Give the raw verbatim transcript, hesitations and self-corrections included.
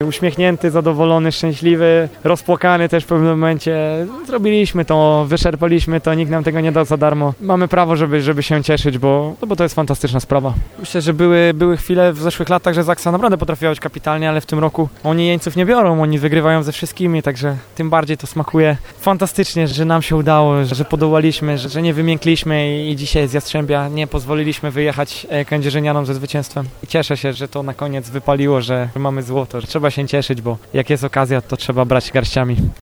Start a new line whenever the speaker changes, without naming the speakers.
uśmiechnięty, zadowolony, szczęśliwy, rozpłakany też w pewnym momencie. Zrobiliśmy to, wyczerpaliśmy to, nikt nam tego nie dał za darmo. Mamy prawo, żeby, żeby się cieszyć, bo, no bo to jest fantastyczna sprawa. Myślę, że były, były chwile w zeszłych latach, że Zaksa naprawdę potrafiła być kapitalnie, ale w tym roku oni jeńców nie biorą, oni wygrywają ze wszystkimi, także tym bardziej to smakuje fantastycznie, że nam się udało, że podołaliśmy, że, że nie wymiękliśmy i dzisiaj z Jastrzębia nie pozwoliliśmy wyjechać kędzierzynianom ze zwycięstwem. I cieszę się, że to na koniec wypaliło, że mamy złoto, że trzeba się cieszyć, bo jak jest okazja, to trzeba brać garściami.